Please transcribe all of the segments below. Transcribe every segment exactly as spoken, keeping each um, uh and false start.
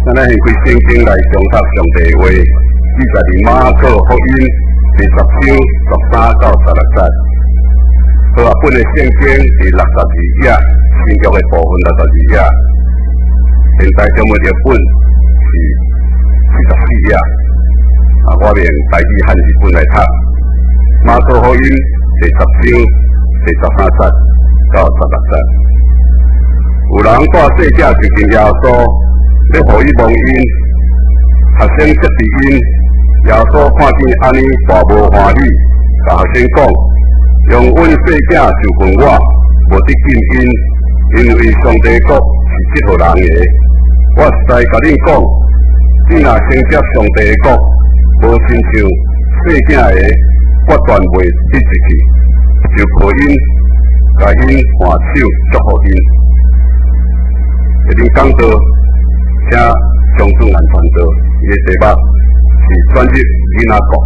咱来开圣经来重读上帝话，记载伫马可福音第十章十三到十六节。好啊，本的圣经是六十二页，新约的部分六十二页。现在中文的本是四十四页。啊，我用台语汉字本来读。马可福音第十章第十三节到十六节。有人带细者就近耶稣，要互伊蒙因，学生接伫因，耶稣看见安尼，大无欢喜，甲学生讲：用阮细者就分我，无得见因，因为上帝国是即号人的。我实在甲恁讲，你若先接上帝的国，无亲像细者的，我断袂得入去，就靠因，甲因换手祝福因。一定讲到，请张俊安传道，伊的题目是专入囡仔国。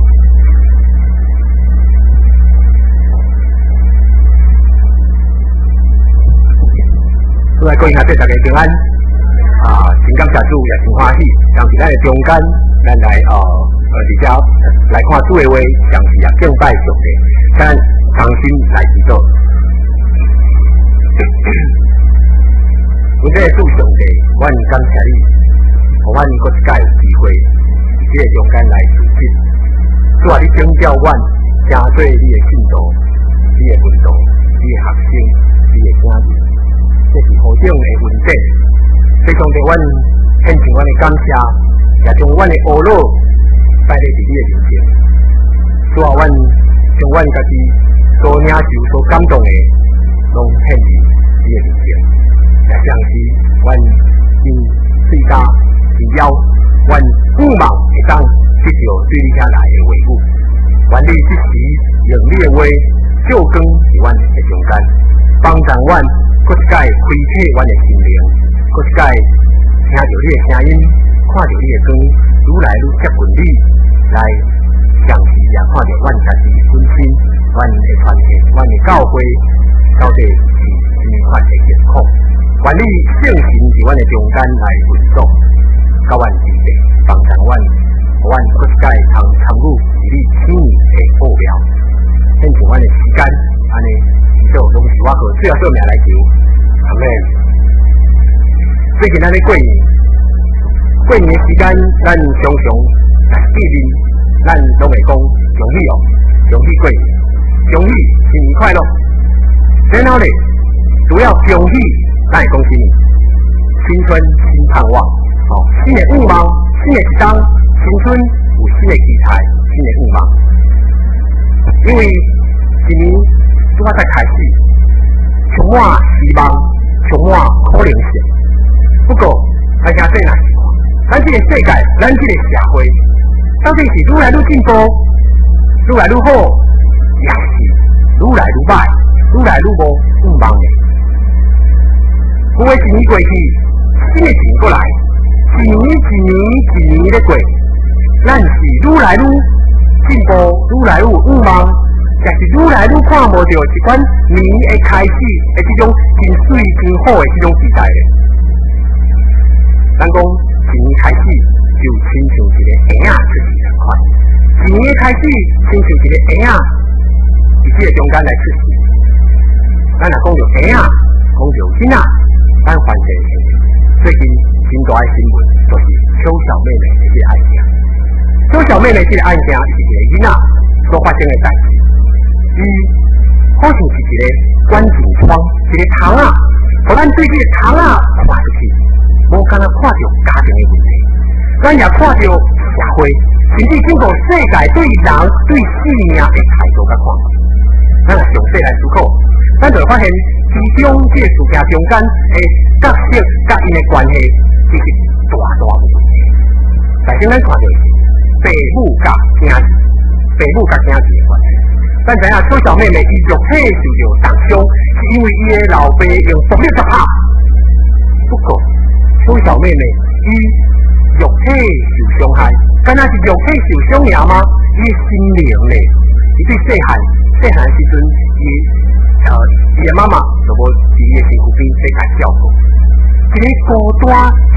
各位各位下弟大家平安，啊，真感谢主，也真欢喜。当时咱的中间，咱来呃呃，而且来看主的话，当时也敬拜上帝，咱同心来祈祷。阮这个主上帝，阮感谢你，互阮搁一届有机会，伫这个中间来实践。主啊，你拯救阮，成做你的信徒，你的门徒，你的学生，你的子民，这是何等的恩典！所以上帝，阮献上阮的感谢，也将阮的懊恼摆咧伫你的面前。主啊，阮将阮家己所领受、所感动的，拢献伫你的面前。也像是阮因最大是要阮五毛会当得到对你遐来的话语，愿你即时用你的话照光伫阮的中间，帮助阮搁一届开启阮的心灵，搁一届听到你的声音，看到你的光，愈来愈接近你，来像是也看到阮家己本身，阮的团体，阮的教会到底是什么款的情况？愿你圣神伫阮的中间来运作，甲阮支持，帮助阮，互阮搁一届通参与伫你天意的奥妙。献上阮的时间，安尼祈祷拢是我靠最后做命来求，阿们。最近咱咧过年，过年的时间，咱常常来见面，咱拢会讲恭喜哦，恭喜过年，恭喜新年快乐。然后咧，主要恭喜。咱会讲什么？新春新盼望，哦，新的愿望，新的一冬，新春有新的期待，新的愿望。因为一年拄啊才开始，充满希望，充满可能性。不过，大家说哪是看？咱这个世界，咱这个社会，到底是愈来愈进步，愈来愈好，也是愈来愈歹，愈来愈无愿望的？有诶一年过去，新诶一年过来，一年一年一年咧过，咱是愈来愈进步，愈来愈有愿望，也是愈来愈看无到一款年诶开始诶这种真水真好诶这种时代咧。咱讲一年开始就亲像一个婴仔出世咁款，一年开始亲像一个婴仔伫这个中间来出世。咱若讲到婴仔，讲到囡仔。咱反正最近真大的新闻，就是邱小妹妹的这个案件。邱小妹妹这个案件是一个囡仔所发生的代志，伊好像是一个关键窗，一个窗啊，互咱对这个窗啊看出去，无敢若看到家庭的问题，咱也看到社会，甚至整个世界对人对生命的态度甲看法。咱若详细来思考，咱就会发现。其中这个事件中间的角色甲因的关系，其实大大的问题。首先，咱看到是父母甲囝儿，父母甲囝儿的关系。咱知影邱小妹妹伊肉体受到重伤，是因为伊的老爸用毒力甲拍。不过，邱小妹妹伊肉体受伤害，敢若是肉体受伤尔吗？伊的心灵咧，伊对细汉细汉时阵伊。呃，伊的妈妈就无伫伊的身躯边在甲照顾，一个孤单、一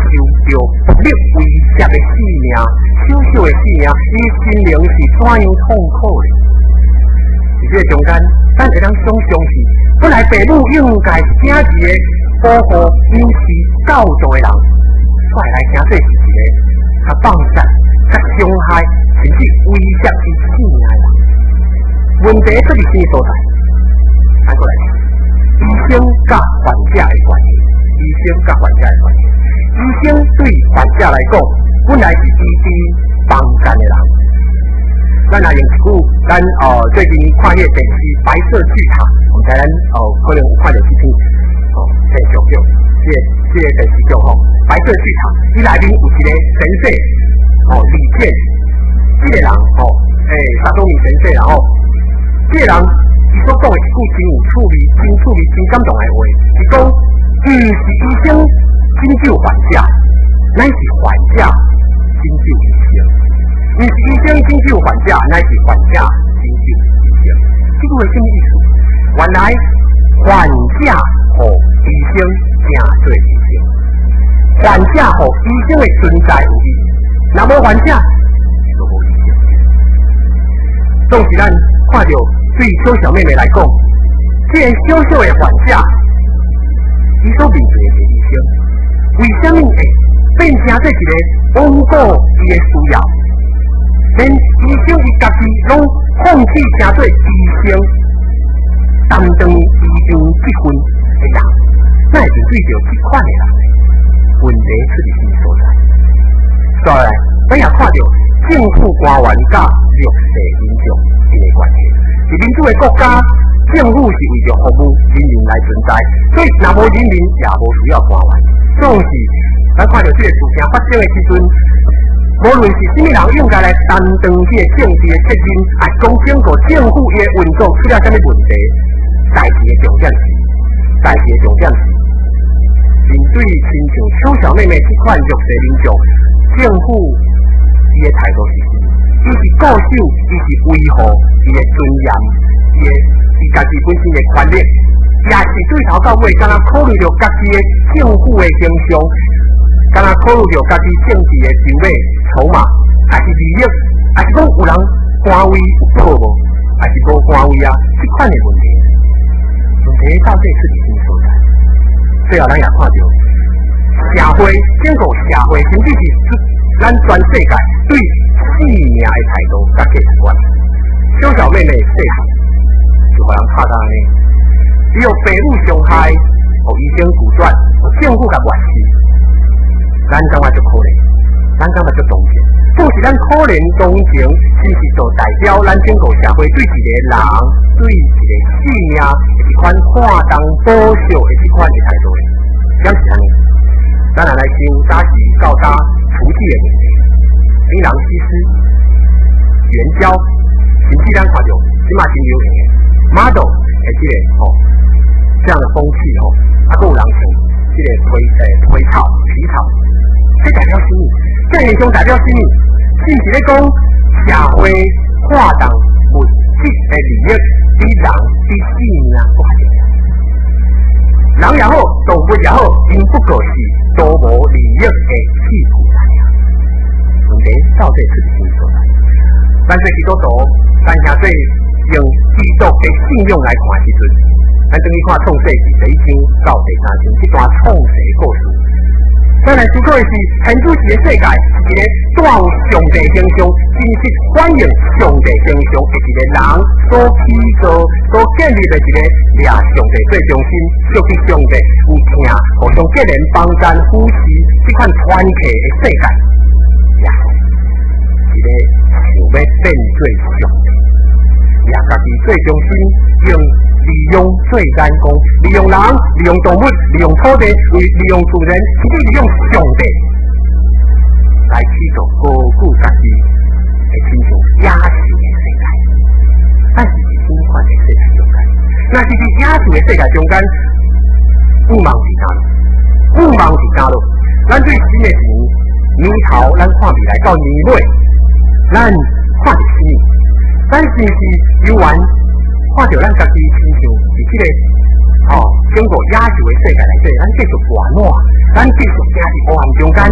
受到暴力威胁的性命，小小的性命，伊心灵是怎样痛苦的？伫这中间，咱会当想象是，本来父母应该是正义的保护、引示、教导的人，煞来行做是一个较放肆、较伤害，甚至威胁伊性命的人。问题出伫什么所在？咱过来看，医生甲患者的关系，医生甲患者的关系，医生对患者来讲，本来是医治房间的人。咱若用一句，咱哦最近看迄个电视《白色巨塔》，我们台咱哦可能有看到这篇哦电视剧，这个这个电视剧吼，《白色巨塔》伊内面有一个神社哦李健，这个人哦诶沙东米神社然后，这个人伊所讲的一句真有趣味、真趣味、真感动的话，是讲毋是医生拯救患者，乃是患者拯救医生。毋是医生拯救患者，乃是患者拯救医生。这句话什么意思？原来患者和医生正做医生，患者和医生的存在有意义，若无患者就无医生。总是咱看到对小小妹妹来讲，这个小小的患者，伊所面对的医生，为什么会变成做一个罔顾伊的需要？连医生伊家己拢放弃成做医生，担当医疗这份的人，那会面对着这款的人，问题出伫什么所在？再来，咱也看到政府官员甲弱势民众因的关系。伫民主的国家，政府是为着服务人民来存在，所以若无人民，也无需要官员。总是咱看到这个事情发生的时阵。无论是什么人应该来担当这个政治的责任，啊，讲整个政府伊的运作出了什么问题，代志的重点是，代志的重点是，面对亲像邱小妹妹这款弱势民众，政府伊的态度是什么？伊是固守，伊是维护伊的尊严，伊的伊家己本身的权利，也是对头到尾，敢若考虑到家己的政府的形象。敢若考虑到家己政治的筹码、筹码，还是利益，还是讲有人官位有好无，还是无官位啊？这款的问题，问题到底是伫什么所在？最后咱也看到社会，整个社会，甚至是咱全世界对性命的态度甲价值观。小小妹妹细汉就互人拍到安尼，只有父母伤害，互医生拒绝，互政府甲冤死。咱感觉就可怜，咱感觉就同情，总是咱可怜同情，只是就代表咱整个社会对一个人、对一个性命一款看重保守的一款的态度的。讲是安尼，咱来来想早时到早处置的问题，槟榔西施、援交，甚至咱看到即马真流行的 model 的这个吼、哦、这样的风气吼，啊，还有人穿这个皮诶皮草、皮草。这代表什么？这现象代表什么？是是咧讲社会看重物质的利益比人比性命大点。人也好，动物也好，因不过是多无利益的器具而已。问题到底是什么所在？咱做基督徒，咱现在用基督的信用来看时阵，咱等于看创世纪第一章到第三章这段创世的故事。咱来思考的是，天主是的世界是一个带有上帝形象、真实反映上帝形象的一个人所起造、所建立的一个以上帝做中心、属于上帝有听、互相结连、帮衬、扶持这款团契的世界，也是一个想要变做上帝，也家己做中心用。利用做人工，利用人，利用动物，利用土地，利用自然，甚至利用上帝来去做高固家己的亲像野兽的世界。但是是新款的世界中间，那是伫野兽的世界中间，勿忘是哪路？勿忘是哪路？咱对新的一年年头，咱看未来到年尾，咱看着什么？咱是不是游玩？看到咱家己亲像是这个哦，整个野兽的世界内底，咱继续玩玩，咱继续行伫黑暗中间，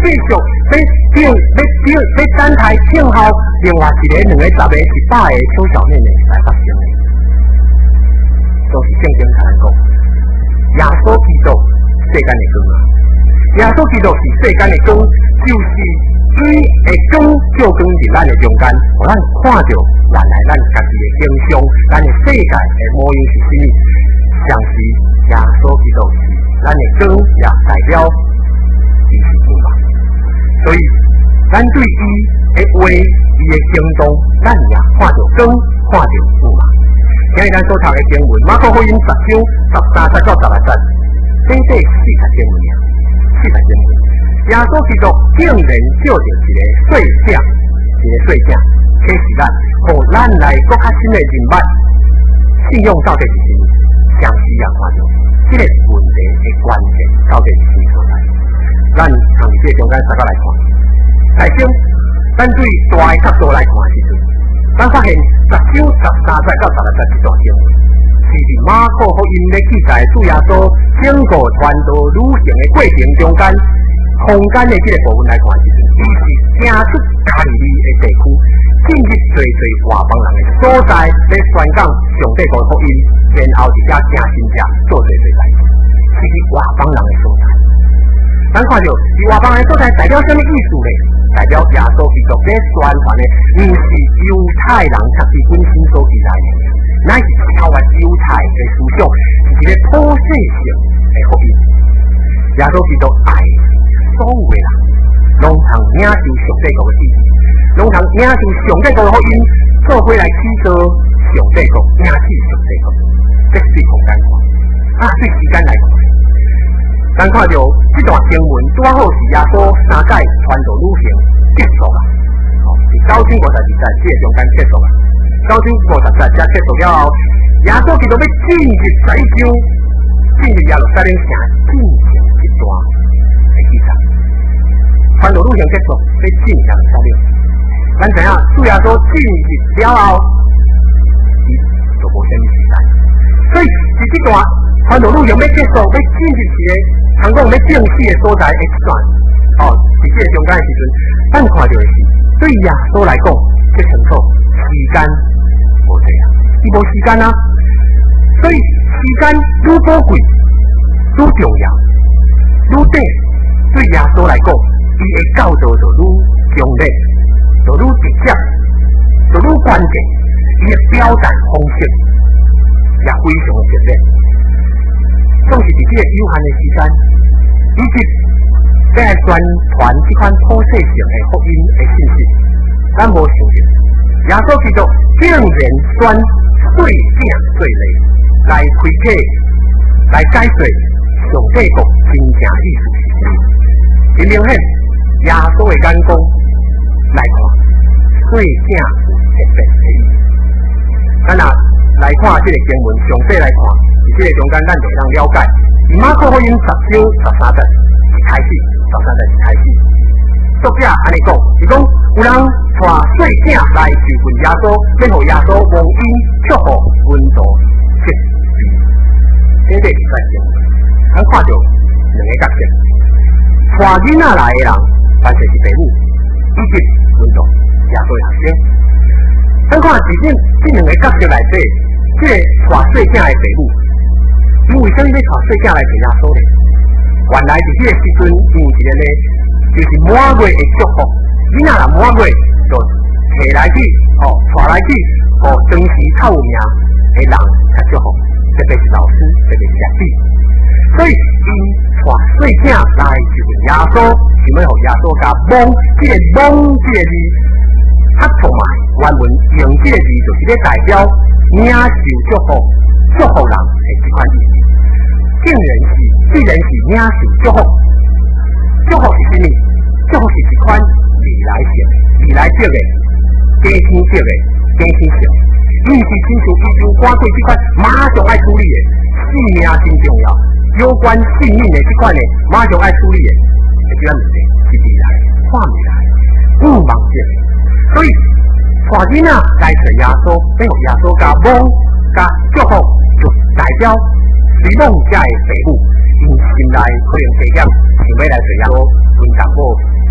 续要顶要顶要展台庆后，另外一个两个十个一百个小小妹妹来发生的，都是圣经才能讲。耶稣基督世间的光啊，耶稣基督是世间的光，就是伊会光照光伫咱的中间，互咱看到原来咱家己的形象，咱的世界的模样是啥物？像是耶稣基督是咱的光，也代表伊是光嘛。所以咱对伊的话，伊的行动，咱也看到光，看到光嘛。今日咱所读的经文，马可福音十章十三节到十六节，整整四节经文啊，四节经文。耶稣基督竟然照着一个细影，一个细影，启示咱，互咱来搁较新的人物，信用到底是啥物？详细也看到，这个问题的关键到底是啥所在？咱从这中间大家来看，首先，咱对大的角度来看的时阵，咱发现十章十三节到十六节这段经文，是伫马可福音咧记载主耶稣整个传道旅程的过程中间。空间的这个部分来看时阵，伊是行出加利利的地区，进入最最外邦人的所在，来宣讲上帝国福音，然后伫遐行神者做最最代志，是伫外邦人的所在。咱看到伫外邦人的所在代表什么意思呢？代表耶稣基督咧宣传的，毋是犹太人家己本身所期待的，乃是超越犹太的思想，是一个普世性的福音。耶稣基督爱所有的人，拢通领受上帝国的意义，拢通领受上帝国的福音，做伙来启造上帝国，领起上帝国。这是空间看，啊，对时间来看，咱看到这段经文拄好是耶稣三界传道旅程结束啦，哦，是九章五十二节这个中间结束啦，九章五十节才结束了后，耶稣基督要进入西洲，进入耶路撒冷城，进行一段的记载。传道路程结束，要进耶路撒冷。咱知影，主耶稣进入了后，伊就无啥物时间。所以，是这段传道路程要结束，要进入一个通讲要正式的所在的一段。哦，伫这个中间的时阵，咱看到的是，对耶稣来讲，这清楚时间无济啊，伊无时间啊。所以，时间愈宝贵，愈重要，愈短，对耶稣来讲。伊的教导就愈强烈，就愈直接，就愈关键。伊的表达方式也非常直接。总是伫这个有限的时间，以及在宣传这款普世性的福音的信息，咱无想到，耶稣基督竟然选细景做例，来开启、来解说上帝国真正意思是啥。真明显。耶稣的眼光来看，细景有特别的意义。咱若来看这个经文，详细来看，伫这个中间咱就能了解。以马可福音十章十三节一开始，十三节一开始，作者安尼讲，是讲有人带细景来求问耶稣，要互耶稣蒙因祝福温度七字。这个是在经文，咱看到两个角色，带囡仔来的人。凡是是父母，以及尊重耶稣的学生。咱看前面这两个角色内底，这个带细囝的父母，因为什么要带细囝来陪耶稣呢？原来伫这个时阵，有一个呢，就是满月的祝福。囡仔若满月，就摕来去，哦，带来去，哦，当时较有名的人来祝福，特别是老师，特别是师弟。所以，因带细囝来就问耶稣。想要互耶稣甲蒙，这个蒙这个字，较同埋原文用这个字，就是咧代表领受祝福、祝福人的这款意思。竟然是，既然是领受祝福，祝福是啥物？祝福是一款未来性、未来式的、加天式的、加天性。伊是亲像伊就赶过这款马上爱处理的，性命真重要，有关性命的这款的，马上爱处理的。这个问题是未来、看未来、不忘记的，所以带囡仔来找耶稣，要互耶稣甲蒙、甲祝福，就代表随蒙家的父母，因心内可能加减想要来找耶稣，问淡薄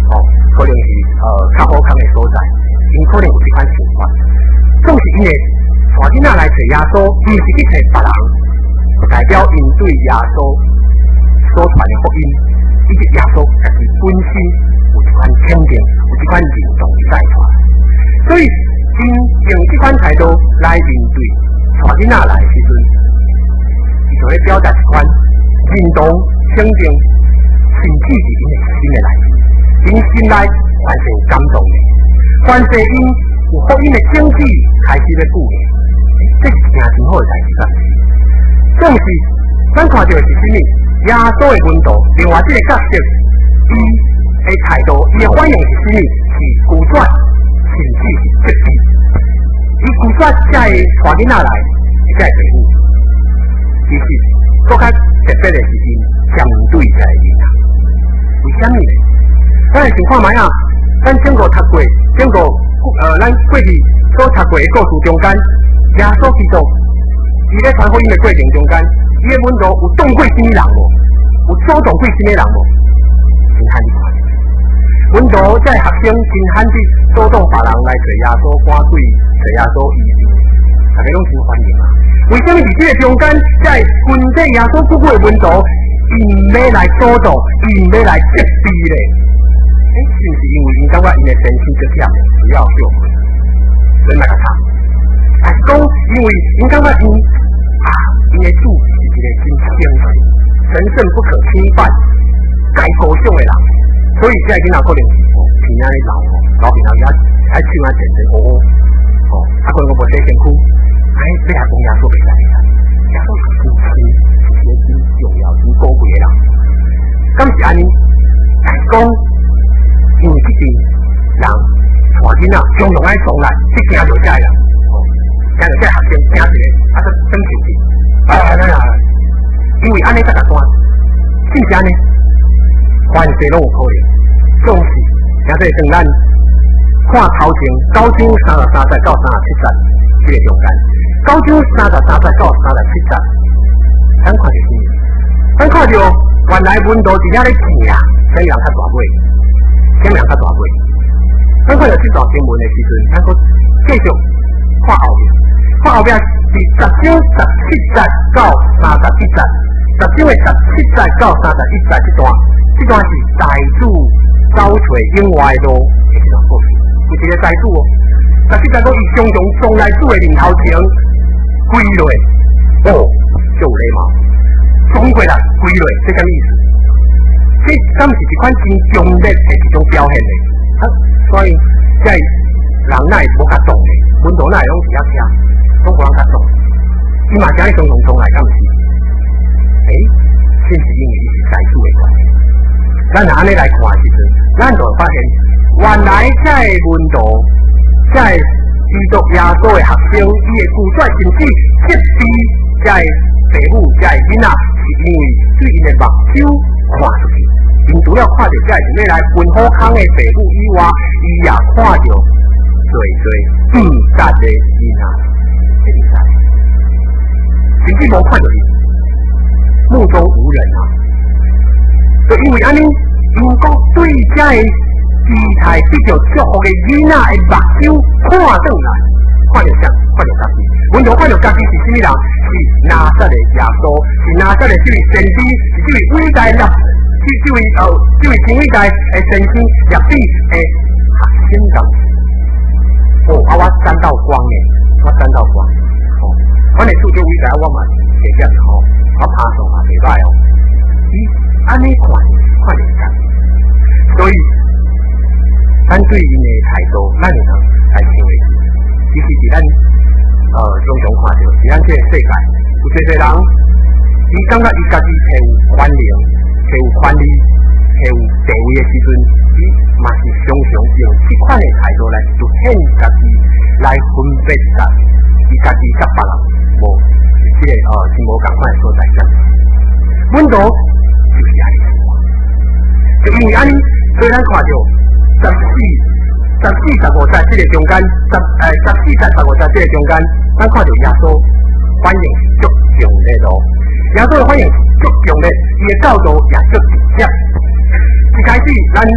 呃较好康的所在，因可能有这款想法。总是因为带囡仔来找耶稣，唔是去找别人，代表因对耶稣所传的福音，以及耶稣家己本身有一款肯定，有一款认同在传。所以因用这款态度来面对带囡仔来的时阵，伊就会表达一款认同、肯定，甚至是因的心的内面，因心内凡是有感动的，凡是因有福音的经济开始要顾的，这是一件真好的代志。总是咱看到的是什么？耶稣的温度，另外这个角色，伊的态度，伊的反应是什么？是拒绝，甚至是责备。伊拒绝才会带囡仔来，才会父母。其实，更较特别的是因相对才会囡仔。为什么呢？咱来想看卖啊，咱整个读过，整个呃，咱过去所读过的故事中间，耶稣基督，伊咧传福音的过程中间，伊的温度有动过什么人无？有主动过什么人无？真罕你看。温度在学生真罕去主动别人来找耶稣赶鬼，找耶稣医病，大家拢真欢迎啊。为什么伫这个中间，在群体耶稣出过的温度，伊唔要来主动，伊唔要来责备咧？诶，是毋是因为因感觉因的身体足忝，需要休息？所以来个谈，还是讲因为因感觉因啊，因的主是一个真虔诚、神圣不可侵犯、介高尚的人，所以这个囡仔可能是哦平安的老哦，老平安也还唱啊真真好好哦，啊可能我无洗身躯，哎，你还讲耶稣袂使袂使，耶稣是真亲，是一个真重要、真宝贵的人，敢是安尼？但是讲。因为这边人带囡仔常常爱送来，去惊到这人，哦，惊到这学生惊一个，啊，都等手机，啊啊啊！因为安尼才简单，是不是安尼？凡事拢有可能，总是也在跟咱看头前九章三十三节到三十七节这个中间，九章三十三节到三十七节，咱看到什么？咱看到原来温度伫遐咧行，所以人较大尾。前两较大尾，咱看到这段经文的时阵，咱搁继续看后面，看后面是十章十七节到三十一节，十章的十七节到三十一节这段，这段是财主找找另外的路的一段故事。有一个财主哦，十七节讲伊常常撞来主的面头前，跪落，哦，就有礼貌，撞过来跪落，这个意思。这敢是一款真强烈的一种表现的，啊，所以在人哪会无较重的，温度哪会拢是遐听，拢无人较重。伊嘛是安尼常常撞来，敢毋是？诶，是毋是因为伊是财主的关系？咱若安尼来看时阵，咱就会发现，原来在温度，在基督耶稣的学生，伊的拒绝甚至责备在父母在囡仔，是因为对因的目睭看出去。因除了看到这是要来分好康的父母以外，伊也看到最最不值的囡仔，会明白？甚至无看到伊，目中无人啊！就因为安尼，因讲对这个姿态比较祝福的囡仔的目睭看转来，看到啥？看到家己。阮就看到家己是什么人？是拿撒勒耶稣，是拿撒勒这位先知，是这位伟大的。这这位呃，这位真伟大的先生，也比诶学生咁。哦，啊，我沾到光诶，我沾到光。哦，我哋做咗伟大，我嘛是这样吼，我拍上也袂歹哦。伊安尼看看得见，所以咱对因诶态度，咱会通来听为主。其实是咱呃常常看到，是咱这个世界有侪侪人，伊感觉伊家己係有权利。係有權利，係有地位嘅時陣，伊嘛是常常用這款嘅態度來就顯家己，來分別甲伊家己甲別人無即個呃是無共款嘅所在上。阮度就是安尼生活，就因為安尼，所以咱看到十四、十四、十五節即個中間，十誒十四節、十五節即個中間，咱看到耶穌反應是足強烈咯。耶穌嘅反應是足強烈，伊嘅教導也足直接。一開始咱聽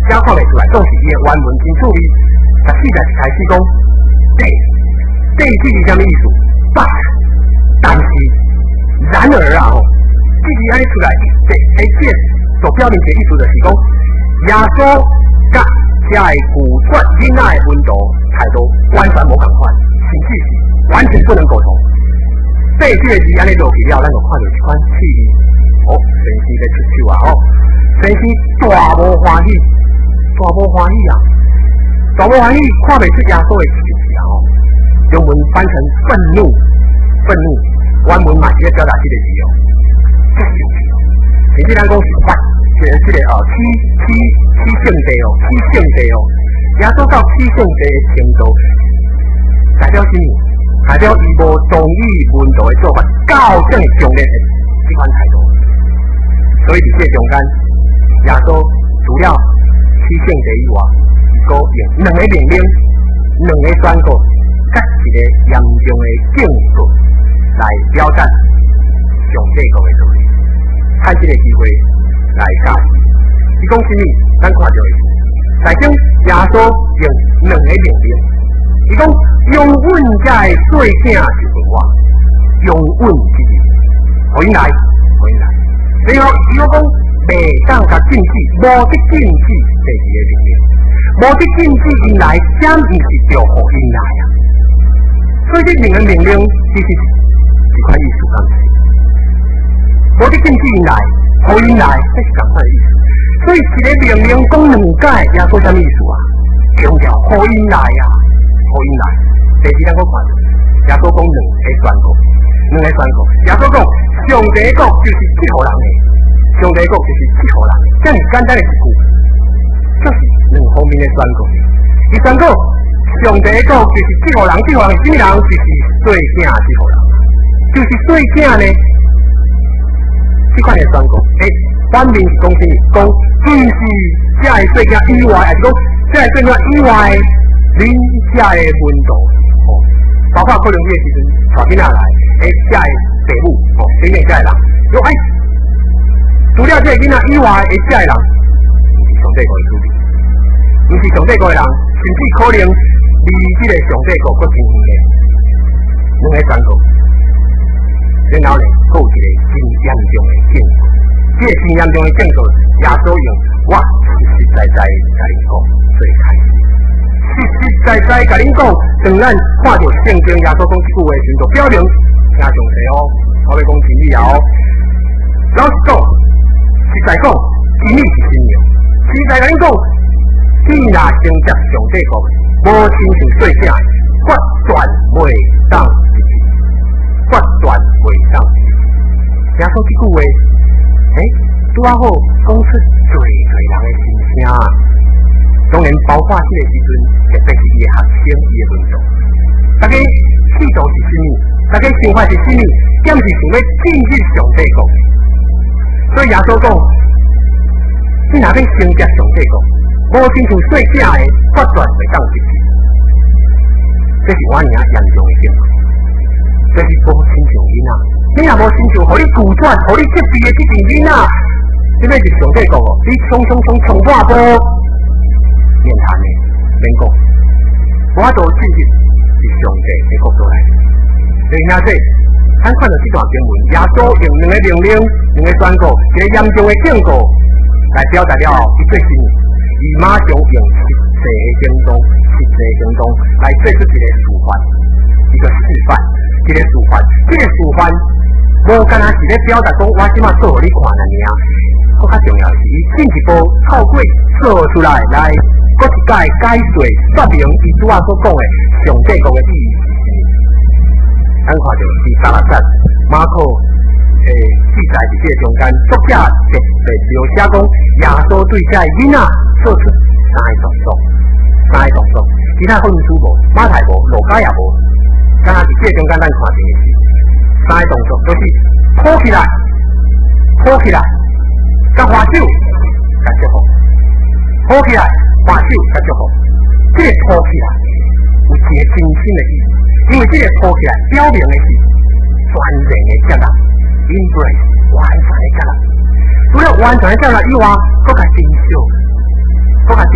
也看袂出来，总是伊的原文真趣味。啊，四在一开始讲，对，对字是啥物意思？但但是，然而啊吼，字字安尼出来，对，诶，这所表明的意思就是讲，耶稣甲遮个古传囡仔的温度态度完全无共款，甚至是完全不能沟通。对这个字安尼落去了，咱就看到一款气味。哦，神仙在出手啊！哦，神仙大无欢喜，大无欢喜啊！大无欢喜，看袂出耶稣的气势啊！哦，用文翻成愤怒，愤怒，原文嘛是咧表达这个字哦，真有趣哦。甚至咱讲是反，就是这个哦，七七七圣地哦，七圣地哦，耶稣到七圣地的程度，代表什么？代表伊无同意文道的做法，到这么强烈的这款态度。所以伫这中间，耶稣除了七圣地以外，佫用两个命令、两个宣告，甲一个严重的警告来表达上帝国的道理。趁这个机会来教示，伊讲什么？咱看到的是，内中耶稣用两个命令，伊讲用阮遮的细囝就问我，用阮之字，互因来，互因来。然后伊又讲，袂当甲禁止，无得禁止第二个命令，无得禁止因来，怎毋是着互因来啊？所以这两个命令其实是款意思，敢是？无得禁止因来，互因来，这是共款的意思。所以一个命令讲两解，也做啥物意思啊？强调互因来啊，互因来。第二咱讲看，耶稣讲两个宣告，两个宣告，耶稣讲。上帝国就是七号人的，上帝国就是七号人的，这么简单的一句，就是两方面的宣告。伊宣告上帝国就是七号人，七号人什么人？就是细囝七号人，就是细囝呢。这款的宣告，诶，反面是讲什么？讲就是这个细囝以外，还是讲这个细囝以外，恁这个温度，哦，包括可能迄个时阵带囡仔来，诶，这个。父母哦，里面这个人，说哎，除了这个囡仔以外的这个人，不是上帝国的子民，不是上帝国的人，甚至可能离这个上帝国更近远的，两个宣告，然后呢，还有一个真严重的警告，这个真严重的警告，耶稣用我实实在在甲恁讲做开始，实实在在甲恁讲，当咱看到圣经耶稣讲这句话的时候，表明。听上帝哦，我要讲真理啊哦。老实讲，实在讲，真理是真的。实在甲恁讲，既然承接上帝国，无亲像细囝，决断袂当一致，决断袂当一致。听说这句话，诶，拄啊好讲出最最人的心声啊。当然，包括这个时阵，特别是伊的学生、伊的论众，大家企图是什么？大家想法是什么？点是想要进入上帝国？所以耶稣讲，你若要承接上帝国，无亲像细囝的决断袂当一致，这是我尔严重的警告。这是无亲像囡仔，你若无亲像，互你拒绝，互你责备的这群囡仔，这个是上帝国哦，你冲冲冲冲半步，免谈的，免讲，我都进入是上帝的国度来。所以那说，咱看到这段经文，耶稣用两个命令、两个宣告、一个严重的警告来表达了伊做什么，伊马上用实际的行动、实际的行动来做出一个示范，一个示范，一个示范。这个示范无干那是咧表达讲我即马做互你看安尼啊，更较重要的是，伊进一步透过做出来来，搁一解解说说明伊拄仔所讲的上帝国的意义。咱看到第三十节，马可诶记载伫这中间，作者特别描写讲耶稣对这个囡仔做出三个动作，三个动作，其他福音书无，马太无，路加也无，敢若伫这中间咱看到的是三个动作，就是抱起来，抱起来，甲花手，甲祝福，抱起来，花手，甲祝福，这个抱起来有一个真心的意思。因为这个抱起来表明的是全然的接纳 ，embrace 完全的接纳。除了完全的接纳以外，搁加珍惜，搁加珍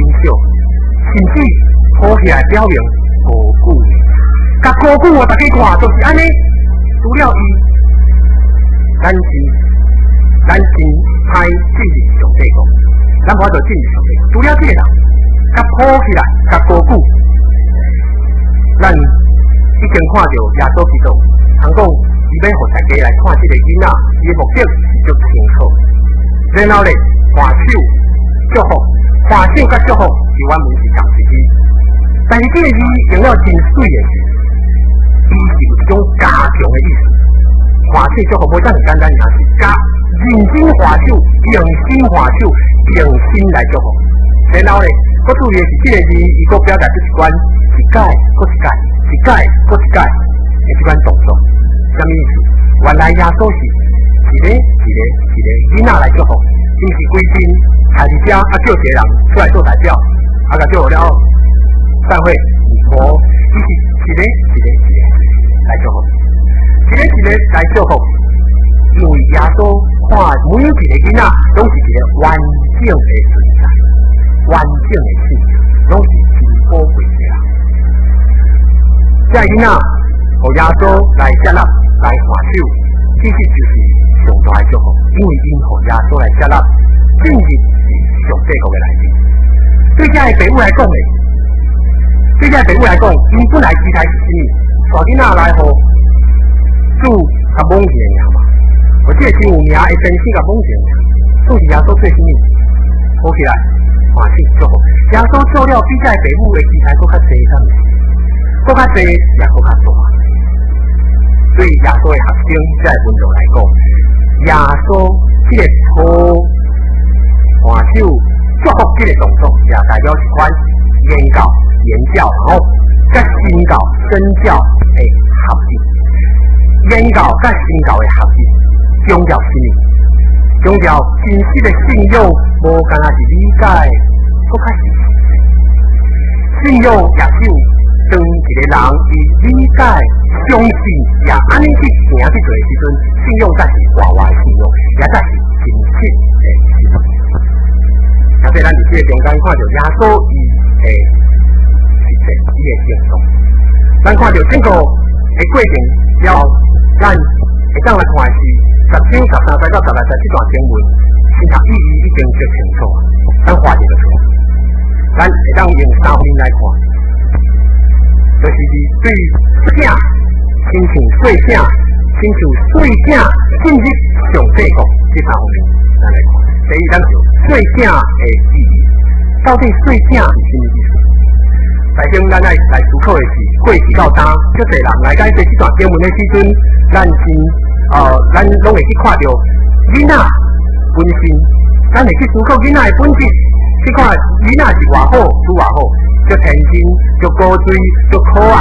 至抱起来表明高举，甲高举我大家看就是安尼，除了伊，咱是咱真歹进入上帝国，咱无法度进入上帝国，除了这个人，甲抱起来，甲高举，咱已经看到耶稣基督，通讲伊要互大家来看这个囡仔，伊的目的是足清楚，然后咧画手祝福，画手甲祝福是阮们是同一字，但是这个字用了真水的是，伊是有一种加强的意思。画手祝福无咁简单，而是加认真画手，用心画手，用心来祝福。然后咧，我注意的是这个字，伊个表达出一关一改，搁一改，一改，搁一改的这款动作，什么意思？原来耶稣是一个一个一个囡仔来祝福，伊是规定台伫遮啊叫一个人出来做代表，啊甲叫了散会，无，伊是一个一个一个来祝福，一个一个来祝福，因为耶稣看每一个囡仔拢是一个完整的存在，完整的性格，拢是真宝贵的人。这囡仔，互耶稣来接纳，来还手，其实就是上大的祝福，因为因互耶稣来接纳，进入是上帝国的内面。对这个父母来讲呢，对这个父母来讲，因本来期待是什么？大囡仔来互主甲蒙一个名嘛，我这个真有名的真心甲蒙一个名，总是耶稣做什么？好起来，还手祝福。耶稣做了比这个父母的期待搁较济，敢毋是？搁较济也搁较大。对耶稣的学生在文章来讲，耶稣这个抱还手祝福这个动作，也代表一款言教、言教，然后甲身教、身教的合一。言教甲身教的合一，强调什么？强调真实的信仰，无干那是理解，搁较是信仰也是有。当一个人伊理解、相信，也安尼去行去做的时阵，信仰才是活活的信仰，也才是真实的信仰。假设咱伫这个中间看到耶稣伊的实践，伊的行动，咱看到整个的过程了后，咱会当来看的是十章十三节到十六节这段经文，其他意义已经足清楚，咱画一个出来，咱会当用三面来看。就是对正，亲像说正，亲像说正进入上帝国这三方面，咱来看。第一，咱就说正的意义，到底说正是什么意思？在中咱来来思考的是，过去到当，足侪人来解说这段经文的时阵，咱是呃，咱拢会去看到囡仔本身，咱会去思考囡仔的本质，去看囡仔是偌好，拄偌好。足天真，足高水，足可爱。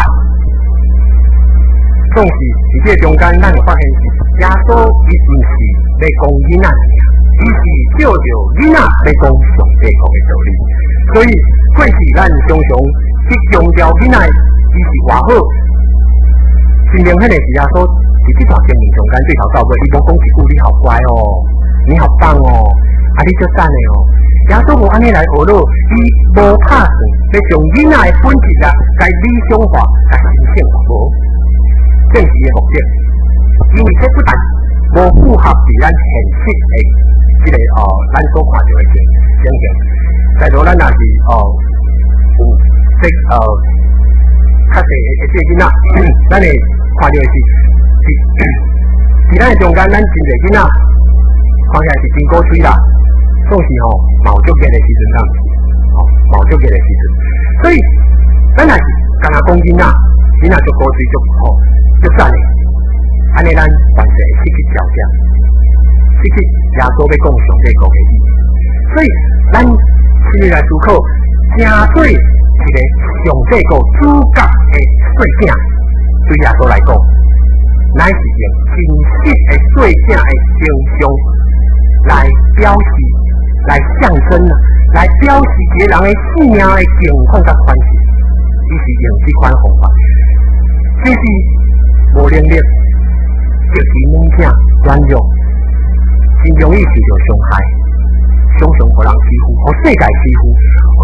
总是伫这中间，咱就发现是耶稣伊毋是要讲囡仔尔，伊是照着囡仔要讲上帝讲的道理。所以过去咱常常去强调囡仔伊是偌好，真明显的是耶稣伫这段经文中间最头到尾，伊无讲一句你好乖哦，你好棒哦，啊你足赞的哦。耶稣无安尼来学咯，伊无拍算要将囡仔的本质啊，该理想化、该神圣化无，正是伊的目的。因为这不但无符合伫咱现实的这个哦，咱所看到的情情形，在座咱也是哦有这呃较侪的这个囡仔，咱会看到的是，伫咱的中间，咱真侪囡仔看起来是真古锥啦。总是吼毛足嘅的时阵，当时吼毛足嘅的时阵，所以咱也是干那讲囡仔，囡仔足高水足吼足赞的，安尼咱完全会失去焦点，失去耶稣要讲上帝国的意义。所以咱先来思考，正对一个上帝国主角的说正，对耶稣来讲，乃是用真实的说正的形象来表示。来象征啊，来表示一个人的性命的情况甲款式，伊是用这款方法，这是无能力、极其猛者、软弱，真容易受到伤害，常常互人欺负，互世界欺负，互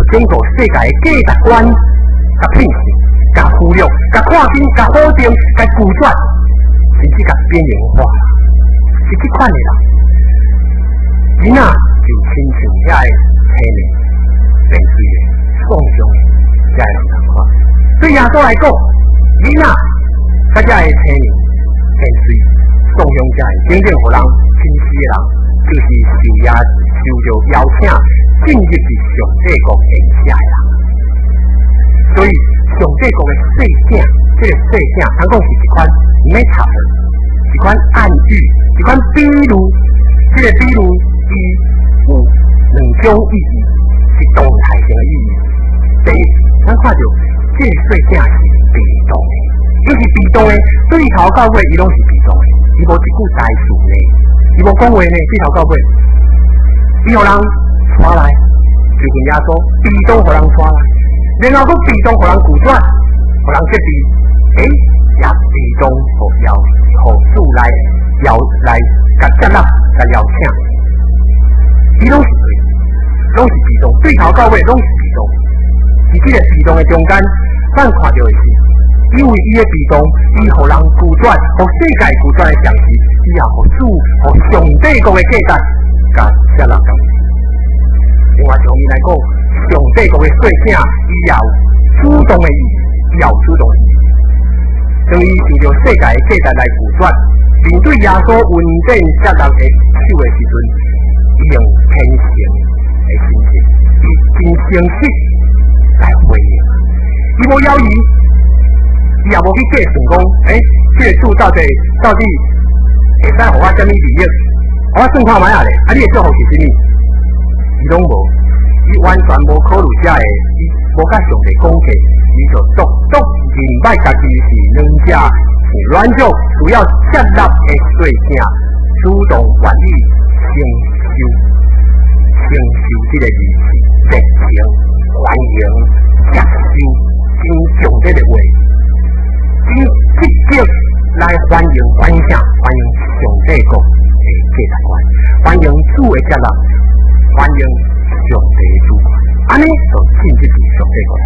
整个世界的价值观、甲品性、甲忽略、甲看紧、甲否定、甲拒绝，甚至甲边缘化，是这款的人。囡仔就亲像遐个青年，变水的、创伤的，遐个人同款。对耶稣来讲，囡仔甲遮个青年变水、创伤遮个，真正互人亲视的人，就是受压受着邀请进入去上帝国殿下的人。所以上帝国的细景，这个细景，通讲是一款唔免插的，一款暗喻，一款比喻。这个比喻伊有两种意义，是动态性的意义。第一，咱看到这个细景是被动的，伊是被动的，对头到尾伊拢是被动的，伊无一句代词呢，伊无讲话呢，对头到尾，伊互人带来，就跟耶稣被动互人带来。然后佫被动互人拒绝，互人决定，诶，也被动互邀互主来邀来甲接纳甲邀请，伊拢是对，拢是被动，对头到尾拢是被动。伫即个被动的中间，咱看到的是，因为伊的被动，伊互人拒绝，互世界拒绝的同时，伊也互主互上帝国的价值甲接纳同时。另外上面来讲。上帝国的细景，伊也有主动的意义，伊也有主动的意义。当伊受到世界的价值来拒绝，面对耶稣稳定接纳的手的时阵，伊用虔诚的心情，以真诚实来回应。伊无妖异，伊也无去计算讲，诶、欸，这个主到底到底会使互我什么利益？我算看卖啊咧，啊，你的祝福是啥物？伊拢无。伊完全无考虑遮个，伊无甲上帝讲过，伊就独独认摆家己是两者是软弱，需要接纳的细件，主动愿意承受承受这个意思，热情欢迎接受真强烈的话，真积极来欢迎欢迎啥？欢迎上帝国的价值观，欢迎主的接纳，欢迎。上帝的主权，安尼就进入去上帝国来。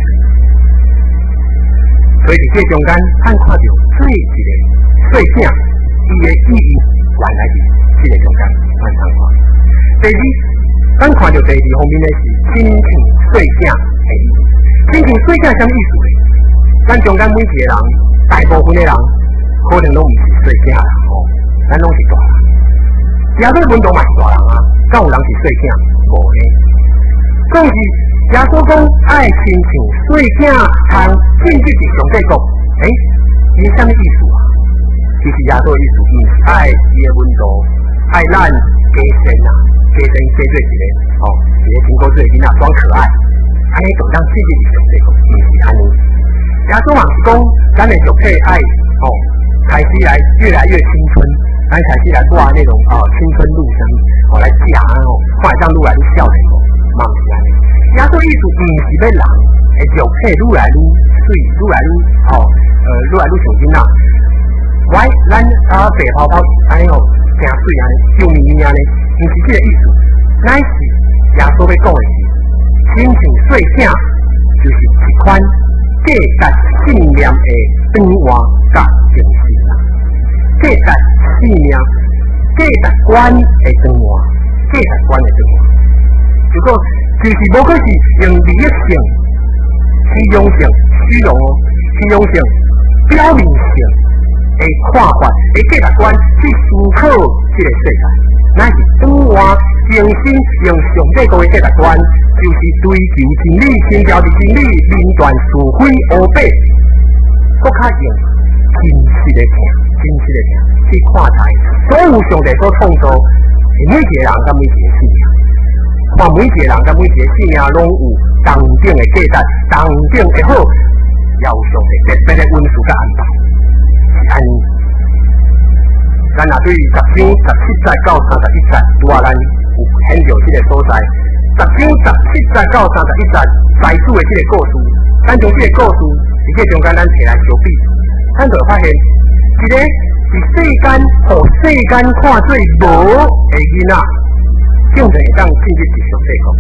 所以伫这中间，咱看到最一个细景，伊的意义原来是这个中间，咱通看。第二，咱看到第二方面的是亲像细景的意义。亲像细景什么意思呢？咱中间每一个人，大部分的人可能拢唔是细景人哦，咱拢是大人。耶稣门徒嘛是大人啊，敢有人是细景？无呢。讲是耶稣讲爱亲像细景通进入去上帝国，诶，伊啥物意思啊？其实耶稣的意思，伊是爱伊的门徒，爱咱加深啊，加深加做一个哦，一个经过做囡仔装可爱，安尼就当进入去上帝国，毋是安尼。耶稣嘛是讲，咱的肉体爱哦，开始来越来越青春，咱开始来过那种哦青春路上，哦来食哦，看会当愈来愈少年哦。嘛毋是安尼，耶稣意思毋是要人的肉体愈来愈水，愈来愈哦，呃，愈来愈像囡仔。喂，咱啊白泡泡安尼哦，真水安尼，救命安尼，毋是这个意思。乃是耶稣要讲的是，亲像细景，就是一款价值信念的转换甲形式啦。价值信念、价值观的转换，价值观的转换。如果就是无可是用利益性、虚荣性、虚荣哦、虚荣性、表面性的看法、的价值观去思考这个世界，乃是转换重新用上帝国的价值观，就是追求真理、寻找的真理、面断是非黑白，搁较用真实的听、真实的听去看待所有上帝所创造的每一个人甲每一个信仰。看每一个人甲每一个信仰拢有同等的价值，同等的好，也有上帝特别的恩赐甲安排，是安尼。咱若对十章十七节到三十一节，拄啊咱有显着这个所在。十章十七节到三十一节，财主的这个故事，咱从这个故事伫这中间咱摕来相比，咱就会发现，一个是世间互世间看做无的囡仔。竟然会当进入去上帝国，互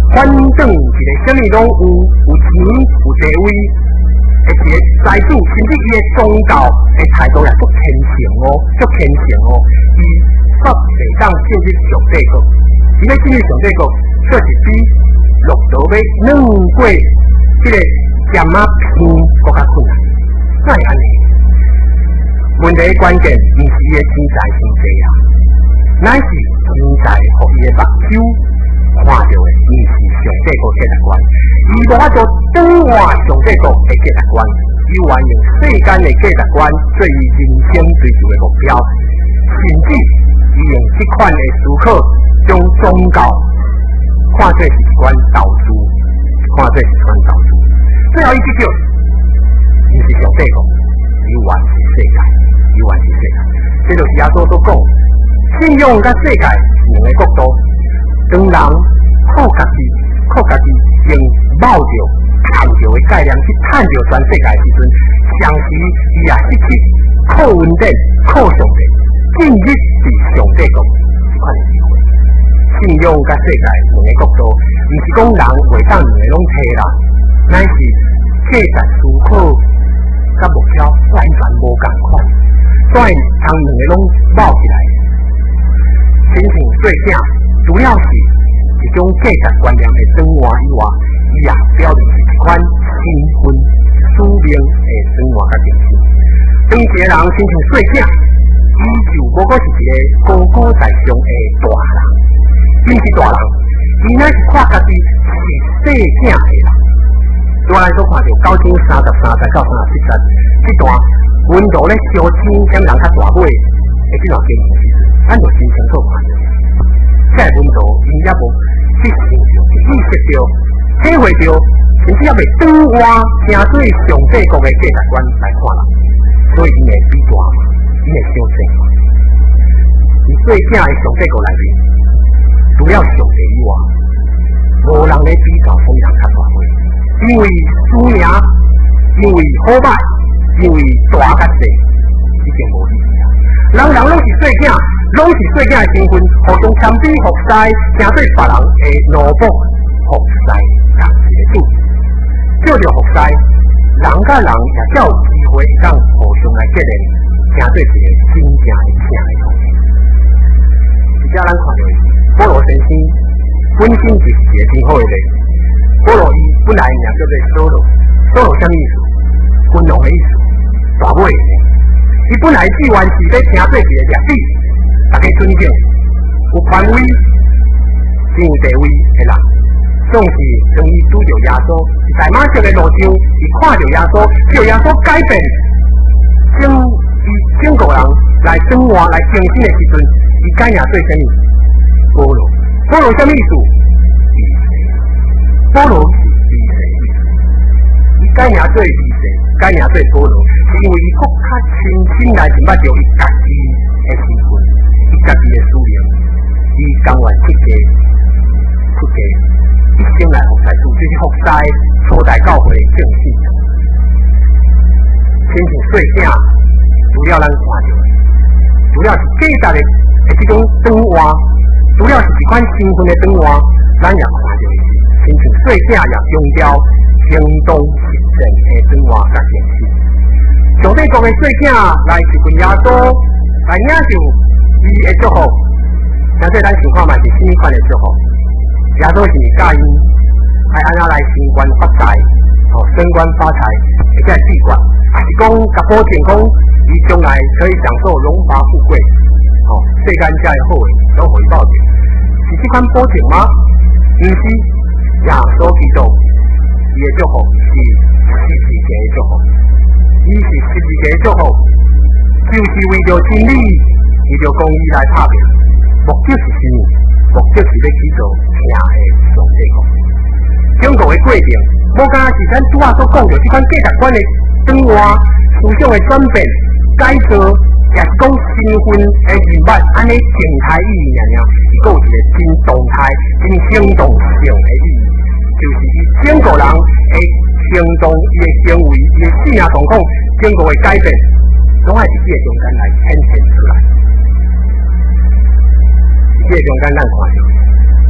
反正一个什么拢有，有钱有地位，而且财主甚至伊的宗教的态度也足虔诚哦，足虔诚哦，伊煞袂当进入上帝国，伊要进入上帝国，却是比骆驼要软过这个尖仔片更加困难。哪会安尼？问题关键毋是伊的钱财真济啊，乃是钱财互伊的目睭看到的，毋是上帝国价值观。伊无法度转换上帝国的价值观，伊愿用世间的价值观做伊人生追求的目标，甚至伊用这款的思考将宗教看作是一款投资，看作是一款投资。最后一句叫，毋是上帝国，伊原是世界，伊原是世界。这就是耶稣所讲，信仰甲世界是两个角度。当人靠家己、靠家己用冒着、赚着的概念去赚着全世界的时阵，同时伊也失去靠稳定、靠上帝进入是上帝国这款的机会。信仰甲世界两个角度，毋是讲人袂当两个拢摕啦，乃是价值思考甲目标完全无共款，所以当两个拢冒起来，亲像做啥？主要是一种价值观念的转换以外，伊也表明是一款身份、使命的转换甲定性。当一个人亲像细囝，伊就无过是一个高高在上的大人，伊是大人，伊乃是看家己是细囝的人。对我来说，看到九章三十三节到三十七节这段温度咧烧钱点人较大尾的这段经文时，咱就真清楚看到。在温度，伊也无去想着、去意识着、体会着，甚至也未转换成对上帝国的价值观来看人，所以伊会比大嘛，伊会小声嘛。而细囝的上帝国内面，除了上帝以外，无人咧比较谁人较大尾，因为输赢，因为好歹，因为大甲细，已经无意义啊。人人拢是细囝。拢是细囝的身份，互相谦卑服侍，成对别人的奴仆服侍同一个主。叫着服侍，人甲人也才有机会会当互相来结连，成对一个真正的正的同盟。而且咱看到的是，保罗先生本身就是一个真好的例。保罗伊本来名叫做扫罗，扫罗啥意思？君王的意思，大尾的。伊本来志愿是要成对一个律师。大家尊敬，有权威、真有地位的人，总是当伊拄着耶稣，在马色的路上，伊看着耶稣，叫耶稣改变，将伊整个人来转换、来更新的时阵，伊改名做啥物？保罗。保罗啥意思？利世。保罗是利世的意思。伊改名做利世，改名做保罗，是因为伊更较清醒来明白着伊家己的身份。伊家己的使命，伊甘愿出家、出家，一生来服侍主，就是服侍初代教会的正信徒。亲像细囝，除了咱看到的，除了是价值的的这种转换，除了是一款身份的转换，咱也看到的是，亲像细囝也强调行动实践的转换甲建设。上帝国的细囝来是为耶稣来领受。伊的祝福，相对咱想看嘛是什么款的祝福？耶稣是教因爱安怎来升官发财，哦，升官发财，或者是官，还是讲甲保证讲，伊将来可以享受荣华富贵，哦，世间才会好诶，拢互伊保证，是这款保证吗？毋是，耶稣基督伊的祝福是十字架的祝福，伊是十字架的祝福，就是为着真理。为着公义来拍拼，目的是什么？目的是要去做听的上帝国。整个的过程，无单是咱拄仔所讲着这款价值观的转换、思想的转变、改造，也是讲身份的人物安尼静态意义尔尔，伊佫有一个真动态、真行动性的意义，就是伊整个人的行动、伊的行为、伊的性命状况，整个的改变，拢爱伫这个中间来显现出来。这中间咱看到，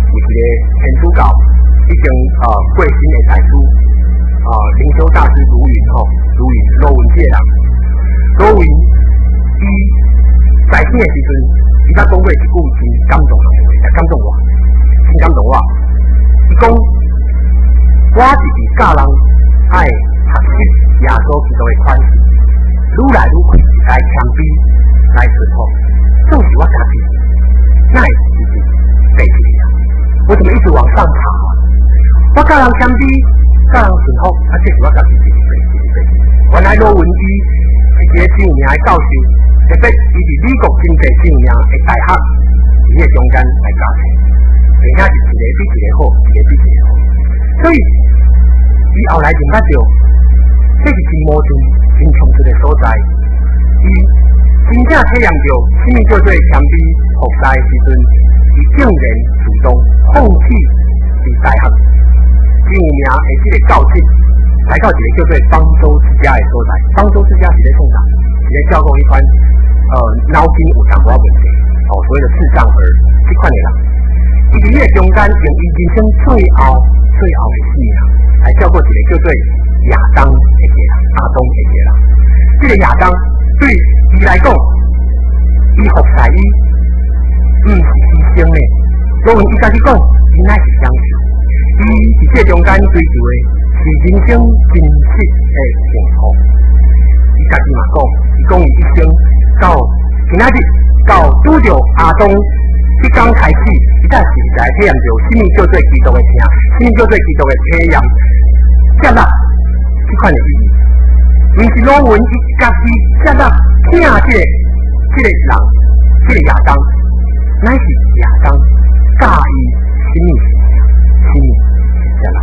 有一个天主教已经呃过身的大师，啊、呃，灵修大师卢云吼，卢云罗文这个人，罗文伊在生的时阵，伊甲讲过一句真感动人的话，也感动我，真感动我。伊讲，我就是教人爱学习耶稣基督的款式，愈来愈快来谦卑，来顺服，总是我家己，那会是自己背起来。我怎么一直往上爬？我教人谦卑，教人顺服，啊，这是我家己自己背，自己背。原来罗文伊是一个真有名的教授，特别伊伫美国真济真有名的大学，伫迄中间来教册，而且是一个比一个好，一个比一个好。所以，伊后来认捌到，这是真矛盾、真冲突的所在。伊真正体验到什么叫做谦卑服侍的时阵，伊竟然主动放弃伫大学真有名的这个教职，来到一个叫做方舟之家的所在。方舟之家是咧创啥？是咧照顾一款呃脑筋有淡薄仔问题，哦，所谓的智障儿这款的人。伊伫迄个中间用伊人生最后最后的四年来照顾一个叫做亚当的一个人，亚当的一个人。这个亚当对伊来讲，伊服侍伊，毋是牺牲的。所以伊家己讲，伊乃是享受。伊伫这中间追求的是人生真实的幸福。伊家己嘛讲，伊讲伊一生到今仔日到拄着亚当迄天开始，伊才是来体验着什么叫做基督的听，什么叫做基督的体验，接纳这款的意义。毋是罗文伊家己接纳听这个这个人，这个亚当，乃是亚当教伊什么是听，什么是接纳。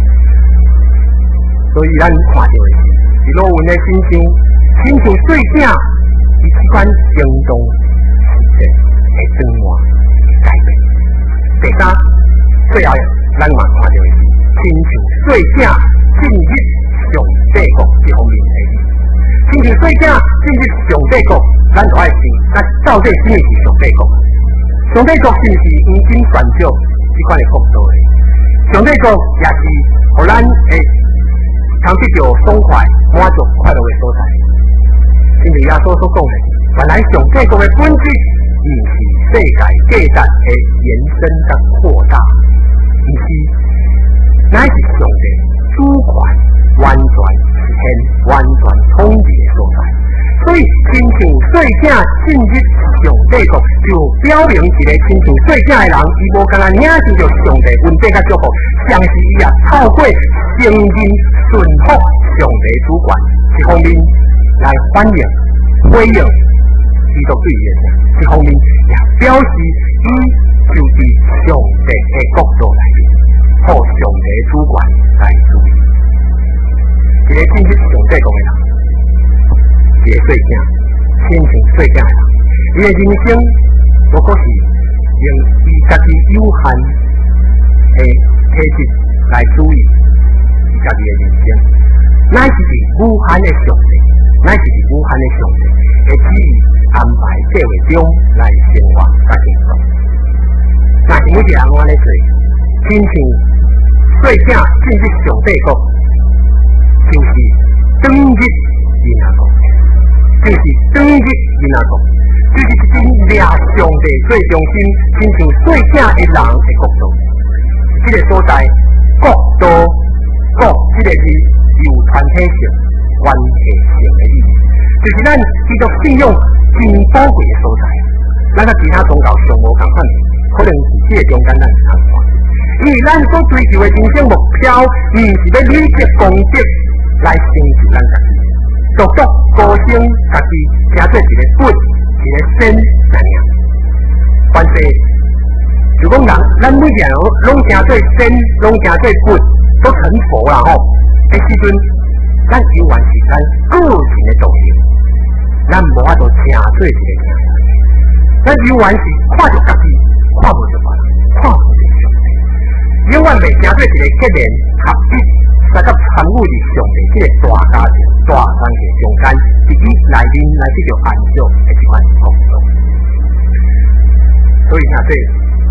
所以咱看到的是，是罗文的亲像亲像水井，伊这款行动实践会转换改变。第三，最后咱嘛看到的是，亲像水井进入上帝国这方面的意义。亲像水井进入上帝国，咱就爱想，咱到底什么是上帝国？上帝国是毋是黄金选择这款的国度的？上帝国也是互咱会通得到爽快、满足、快乐的所在。正如耶稣所讲的，原来上帝国的本质，毋是世界价值的延伸甲扩大，毋是，乃是上帝主权完全实现、完全统治的所在。所以，亲像水井进入上帝国，就表明一个亲像水井的人，伊无干那领受着上帝恩典甲祝福，相是伊也透过承认顺服上帝主权一方面来反映、回应基督对伊的名，一方面也表示伊就伫上帝的国度内面，互上帝主权来主义。一个进入上帝国的人，一个水井，亲像水井的人，伊的人生无过是用伊家己有限的体质来主义伊家己的人生，乃是伫无限的上帝，乃是伫无限的上帝的旨意安排计划中来生活甲行动。若是每一个人安尼做，亲像水井进入上帝国，就是转入伊那国。就是转入伊那国，就是一种掠上帝最中心，亲像水井的人的国度。这个所在，国度国这个字有团体性、关系性的意义，就是咱基督信仰真宝贵的所在。咱甲其他宗教上无共款，可能是这个中间咱是通看，因为咱所追求的人生目标，毋是要累积功德来成就咱家己。独独高升家己，成做一个本，一个身那样。反正如果人，咱每个人拢成做身，拢成做本，都成佛啦吼。迄时阵，咱永远是咱个人的道理，咱无法度成做一个成人。咱永远是看着家己，看无着别人，看无着上帝，永远袂成做一个结连合一。再甲参与伫上帝这个大家庭、大关系中间，伫伊内面来得到安息的一款工作。所以，若说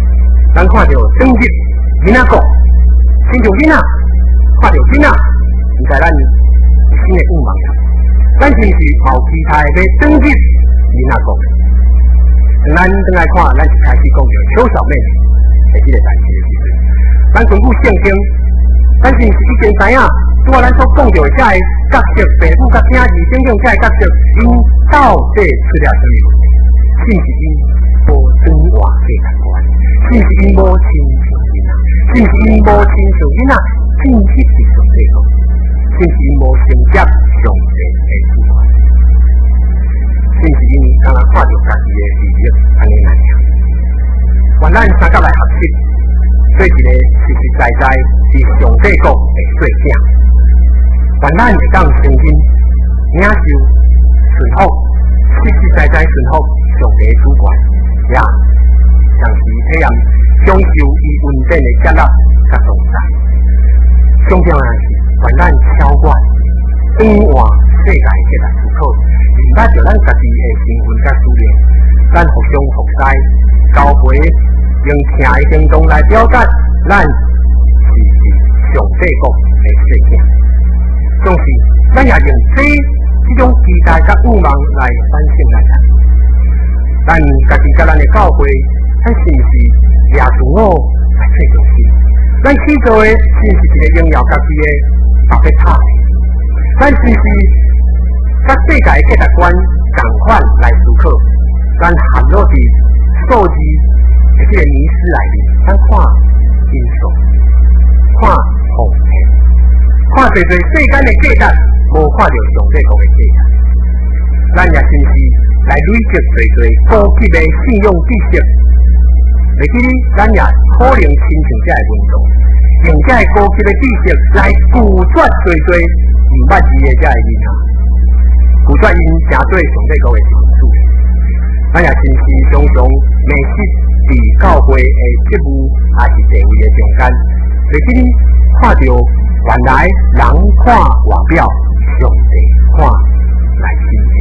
咱看到当日囡仔国，亲像囡仔，看到囡仔，唔知咱新的愿望呀。咱是毋是抱期待要当日囡仔国？咱等来看，咱就开始讲到小小妹的这个代志的时阵，咱根据圣经，咱是毋是已经知影？拄啊，咱所讲到的这个角色，父母甲囝儿等等这个角色，因到底出了什么问题？是毋是因无转换价值观？是毋是因无亲像囡仔？是毋是因无亲像囡仔进入去上帝国？是毋是因无承接上帝的主权？是毋是因刚刚看到家己的利益安尼那样？原咱三角来学习，做一个实实在在是上帝国的做囝。原咱会当承认、领受、顺服，实实在在顺服上帝主权，也同时体验享受伊稳定的接纳甲同在。上重要是，原咱超越转换世界这个思考，明白着咱家己的身份甲使命，咱互相服侍、交陪，用听的行动来表达，咱是上帝国的做囝。总是，咱也用这这种期待甲愿望来反省咱人。咱家己甲咱的教会，咱是毋是耶稣我来做中心？咱去做的是毋是一个荣耀家己的白白塔？咱是毋是甲世界的价值观同款来思考？咱陷落伫数字的这个迷失内面，咱看因素，看风险。看侪侪世间的价值，无看到上帝国的价值。咱也真是来累积侪侪高级的信用知识，袂记哩，咱也可能亲像这个运动，用这个高级的知识来拒绝侪侪唔捌字的这个囡仔，拒绝因成做上帝国的一份子。咱也真是常常迷失伫教会的职务也是地位的中间，袂记哩看到。原来人看外表，上帝看内心的。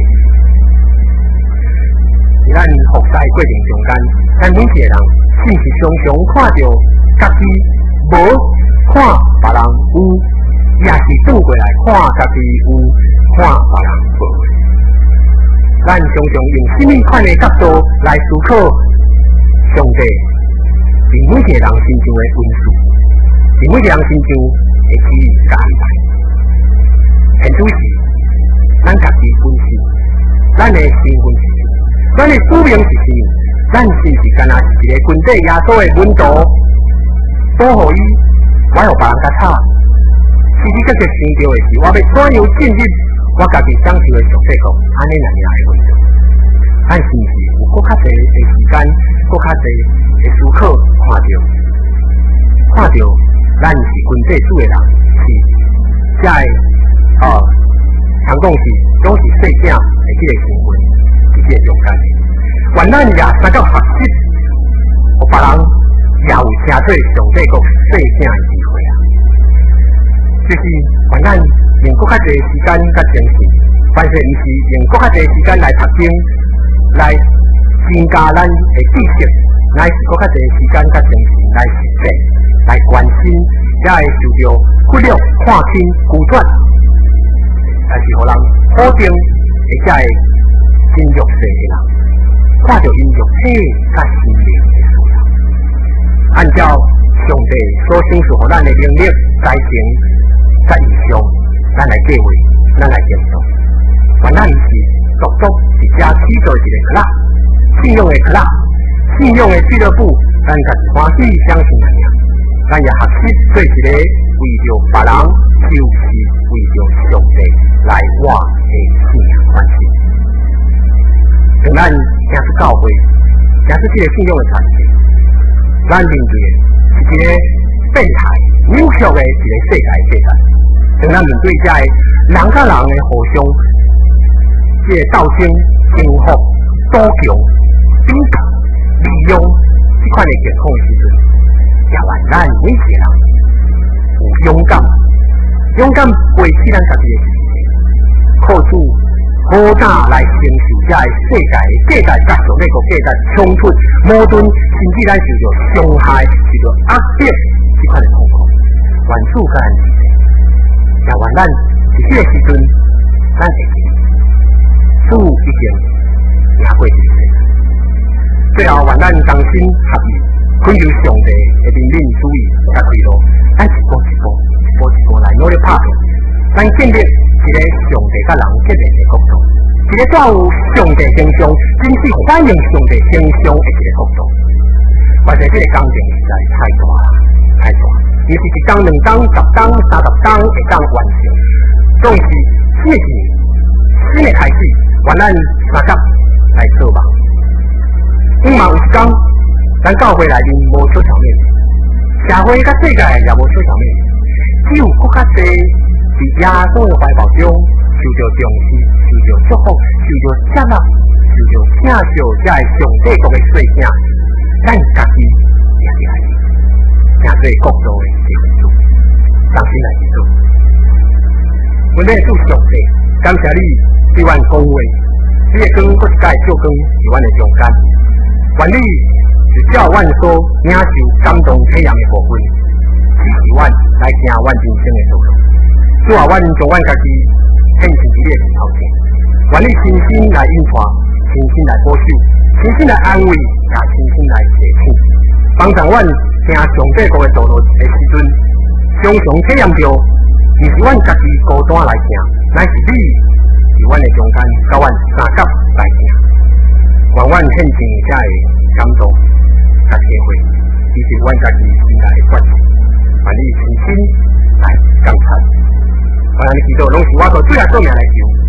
在咱服侍过程中间，咱每一个人是毋是常常看到家己无，看别人有，也是倒过来看家己有，看别人无。咱常常用什么款的角度来思考上帝伫每一个人心中的恩赐，伫每一个人心中。会去甲安排，现主是咱家己本身，咱的身份是啥？咱的使命是啥？咱是毋是干那是一个军队耶稣的门徒，保护伊，我互别人甲吵，是你这个想到的是我要怎样进入我家己享受的上帝国，安尼那样的运动。咱是毋是有搁较侪的时间，搁较侪的思考，看到，看到。咱是军队主的人，是在呃，常讲是总是细囝的这个身份，是这个中间的。原咱也三角学习，互别人也有听做上帝国细囝的机会啊。就是原咱用搁较侪时间甲精神，反正毋是用搁较侪时间来读经，来增加咱的知识，乃是搁较侪时间甲精神来实践。来关心，也会受到忽略、看轻、拒绝，但是互人否定，而且会真弱势的人，看到因肉体甲心灵的需要，按照上帝所赏赐互咱的能力、才情、甲意向，咱来计划，咱来行动。原咱是独独伫遮起做一个课啦，信用的课啦，信用的俱乐部，咱家己欢喜相信人样。咱也学习做一个为着别人，就是为着上帝来活的信仰关系。当咱行出教会，行出这个信仰的传承，咱面对的是一个变态、扭曲的一个世界价值。当咱面对这个人甲人的互相这个斗争、征服、赌强、比较、利用这款的情况的时阵。也愿咱每一个人有勇敢，勇敢背起咱家己的事情，靠主互好胆来承受这个世界的价值甲上帝个价值冲突、矛盾，甚至咱受到伤害、受到压迫这款的痛苦。原主甲咱知道，也愿咱伫迄个时阵，咱会记主已经赢过这个世界。最后，愿咱同心合意，恳求上帝的怜悯主义甲开路，咱一步一步、一步一步来努力拍拼，咱建立一个上帝甲人结连的国度，一个带有上帝形象、真是反映上帝形象的一个国度。或者这个工程实在太大太大，毋是一工两工、十工、三十工会当完成，总是新的一年、新的开始，愿咱三甲来做梦。因嘛有一天，咱教会内面无小场面，社会甲世界也无小场面，只有更较侪伫耶稣的怀抱中受到重视、受到祝福、受到接纳、受到请受这个上帝国的细声，咱家己也是爱你，成做国度的一份子，同心来祈祷。阮咧主上帝，感谢你对阮讲话，你的光搁一摆照光伫阮的中间。愿你是照阮所领受感动体验的部分，支持阮来行阮人生的道路。主啊，阮将阮家己献上伫你的头前，愿你亲身来引带，亲身来保守，亲身来安慰，也亲身来提醒，帮助阮行上帝国的道路的时阵，常常体验到，毋是阮家己孤单来行，乃是你伫阮的中间，甲阮三甲来行。愿阮献上这个感动甲体会，以及阮家己心内的决心，愿你亲身来感察。愿你祈祷，拢是我所最爱做命来求。